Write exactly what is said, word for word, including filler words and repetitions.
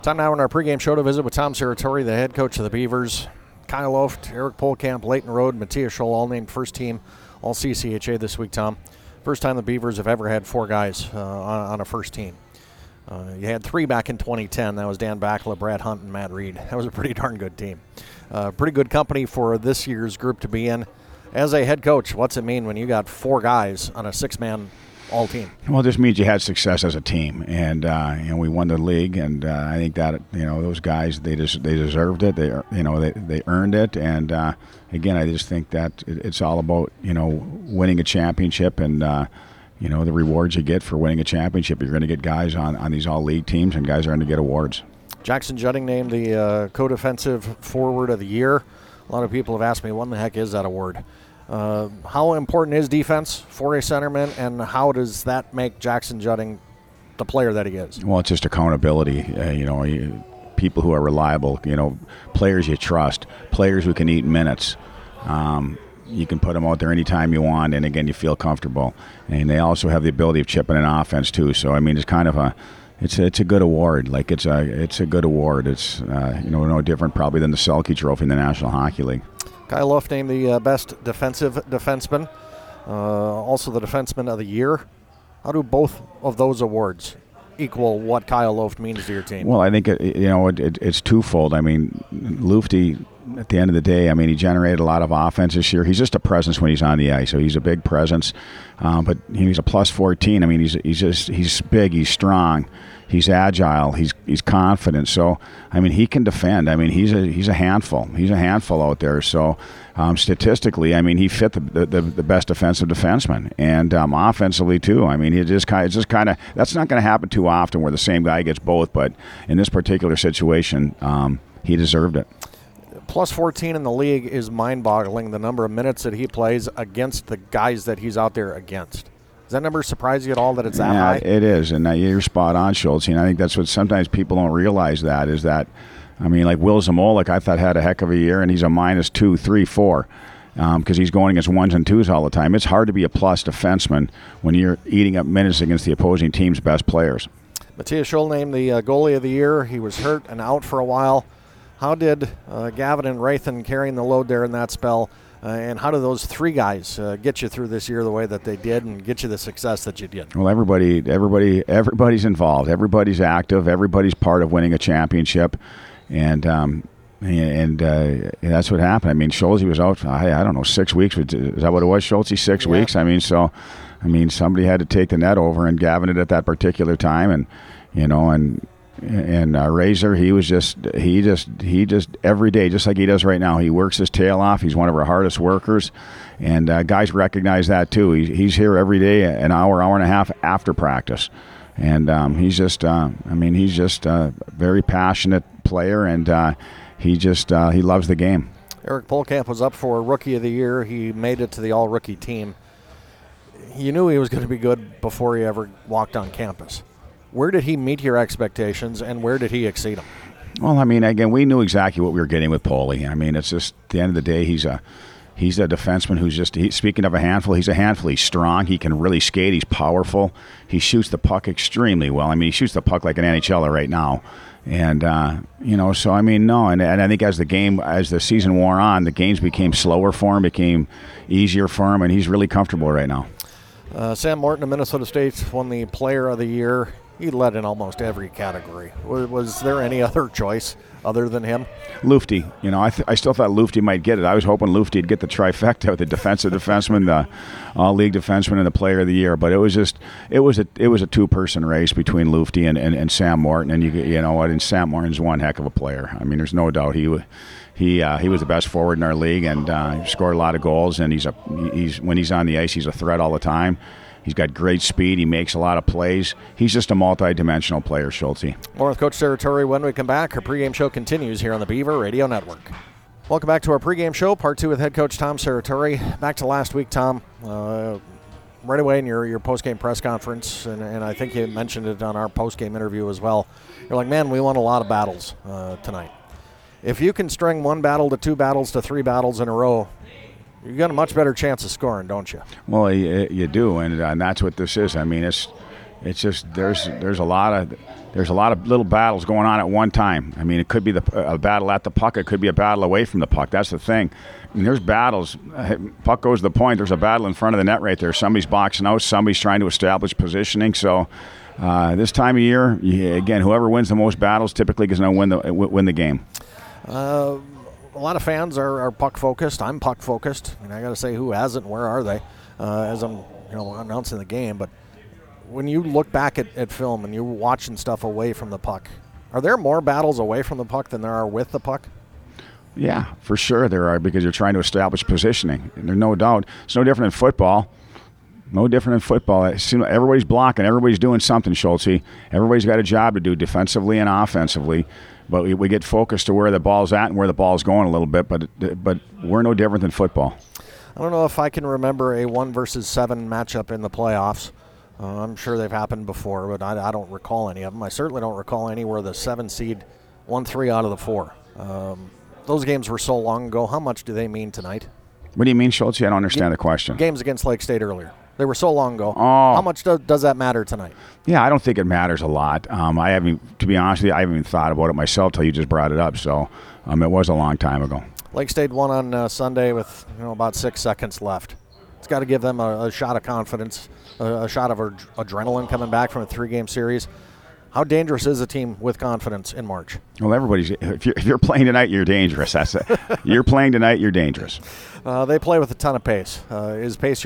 Time now in our pregame show to visit with Tom Serratore, the head coach of the Beavers. Kyle Loft, Eric Polkamp, Leighton Road, Matthias Scholl, all named first team, all C C H A this week, Tom. First time the Beavers have ever had four guys uh, on, on a first team. Uh, you had three back in twenty ten. That was Dan Bakala, Brad Hunt, and Matt Reed. That was a pretty darn good team. Uh, pretty good company for this year's group to be in. As a head coach, what's it mean when you got four guys on a six-man all team? Well, it just means you had success as a team, and uh, you know, we won the league, and uh, I think that you know those guys they just they deserved it. They you know they they earned it, and uh, again, I just think that it's all about you know winning a championship and. Uh, You know, the rewards you get for winning a championship. You're going to get guys on, on these all-league teams, and guys are going to get awards. Jackson Judding named the uh, co-defensive forward of the year. A lot of people have asked me, what in the heck is that award? Uh, how important is defense for a centerman, and how does that make Jackson Judding the player that he is? Well, it's just accountability. Uh, you know, you, people who are reliable, you know, players you trust, players who can eat minutes. Um You can put them out there anytime you want, and again, you feel comfortable. And they also have the ability of chipping an offense too. So I mean, it's kind of a, it's a, it's a good award. Like it's a, it's a good award. It's uh, you know no different probably than the Selke Trophy in the National Hockey League. Kyle Luft named the uh, best defensive defenseman, uh, also the defenseman of the year. How do both of those awards equal what Kyle Luft means to your team? Well, I think it, you know it, it, it's twofold. I mean, Lufty, at the end of the day, I mean, he generated a lot of offense this year. He's just a presence when he's on the ice, so he's a big presence. Um, but he's a plus fourteen. I mean, he's he's just he's big, he's strong, he's agile, he's he's confident. So I mean, he can defend. I mean, he's a he's a handful. He's a handful out there. So um, statistically, I mean, he fit the the, the best defensive defenseman, and um, offensively too. I mean, he just kind of just kind of that's not going to happen too often where the same guy gets both. But in this particular situation, um, he deserved it. Plus fourteen in the league is mind-boggling, the number of minutes that he plays against the guys that he's out there against. Does that number surprise you at all that it's that yeah, high? It is, and uh, you're spot on, Schultz. And I think that's what sometimes people don't realize that is that, I mean, like Will Zamolik, I thought had a heck of a year, and he's a minus two, three, four, because um, he's going against ones and twos all the time. It's hard to be a plus defenseman when you're eating up minutes against the opposing team's best players. Matthias Scholl named the uh, goalie of the year. He was hurt and out for a while. How did uh, Gavin and Rathan carrying the load there in that spell, uh, and how do those three guys uh, get you through this year the way that they did and get you the success that you did? Well, everybody, everybody, everybody's involved. Everybody's active. Everybody's part of winning a championship, and um, and uh, that's what happened. I mean, Schultz was out. I, I don't know, six weeks. Is that what it was, Schultz? Six yeah. weeks. I mean, so, I mean, somebody had to take the net over, and Gavin did at that particular time, and you know, and. And uh, Razor, he was just, he just, he just, every day, just like he does right now, he works his tail off. He's one of our hardest workers. And uh, guys recognize that too. He, he's here every day, an hour, hour and a half after practice. And um, he's just, uh, I mean, he's just a very passionate player, and uh, he just, uh, he loves the game. Eric Polkamp was up for Rookie of the Year. He made it to the all-rookie team. You knew he was going to be good before he ever walked on campus. Where did he meet your expectations, and where did he exceed them? Well, I mean, again, we knew exactly what we were getting with Paulie. I mean, it's just at the end of the day, he's a he's a defenseman who's just, he, speaking of a handful, he's a handful. He's strong. He can really skate. He's powerful. He shoots the puck extremely well. I mean, he shoots the puck like an N H L er right now. And, uh, you know, so, I mean, no. And, and I think as the game, as the season wore on, the games became slower for him, became easier for him, and he's really comfortable right now. Uh, Sam Morton of Minnesota State won the Player of the Year. He led in almost every category. Was, was there any other choice other than him? Lufty. You know, I th- I still thought Lufty might get it. I was hoping Lufty'd get the trifecta, the defensive defenseman, the all-league defenseman, and the Player of the Year. But it was just, it was a it was a two-person race between Lufty and, and, and Sam Morton. And you you know what? And Sam Morton's one heck of a player. I mean, there's no doubt he he uh, he was the best forward in our league, and uh, he scored a lot of goals. And he's a he's when he's on the ice, he's a threat all the time. He's got great speed. He makes a lot of plays. He's just a multi-dimensional player, Schultz. More with Coach Serratore when we come back. Our pregame show continues here on the Beaver Radio Network. Welcome back to our pregame show, part two with head coach Tom Serratore. Back to last week, Tom. Uh, right away in your, your postgame press conference, and, and I think you mentioned it on our postgame interview as well. You're like, man, we won a lot of battles uh, tonight. If you can string one battle to two battles to three battles in a row, you got a much better chance of scoring, don't you? Well, you, you do, and, and that's what this is. I mean, it's it's just there's there's a lot of there's a lot of little battles going on at one time. I mean, it could be the, a battle at the puck. It could be a battle away from the puck. That's the thing. I mean, there's battles. Puck goes to the point. There's a battle in front of the net right there. Somebody's boxing out. Somebody's trying to establish positioning. So uh, this time of year, you, again, whoever wins the most battles typically is going to win the win the game. Uh, a lot of fans are, are puck focused. I'm puck focused. I mean, I got to say, who hasn't? Where are they? Uh, as I'm, you know, announcing the game, but when you look back at, at film and you're watching stuff away from the puck, are there more battles away from the puck than there are with the puck? Yeah, for sure there are, because you're trying to establish positioning. And there's no doubt. It's no different in football. No different in football. Everybody's blocking. Everybody's doing something, Schultze. Everybody's got a job to do defensively and offensively. But we, we get focused to where the ball's at and where the ball's going a little bit. But but we're no different than football. I don't know if I can remember a one versus seven matchup in the playoffs. Uh, I'm sure they've happened before, but I, I don't recall any of them. I certainly don't recall any where the seven seed won three out of the four. Um, those games were so long ago. How much do they mean tonight? What do you mean, Schultze? I don't understand the question. Games against Lake State earlier. They were so long ago. Oh. How much do, does that matter tonight? Yeah, I don't think it matters a lot. Um, I haven't, to be honest with you, I haven't even thought about it myself till you just brought it up. So um, it was a long time ago. Lake State won on uh, Sunday with you know about six seconds left. It's got to give them a, a shot of confidence, a, a shot of ad- adrenaline coming back from a three-game series. How dangerous is a team with confidence in March? Well, everybody's. If you're, if you're playing tonight, you're dangerous. That's it. You're playing tonight, you're dangerous. Uh, they play with a ton of pace. Uh, is pace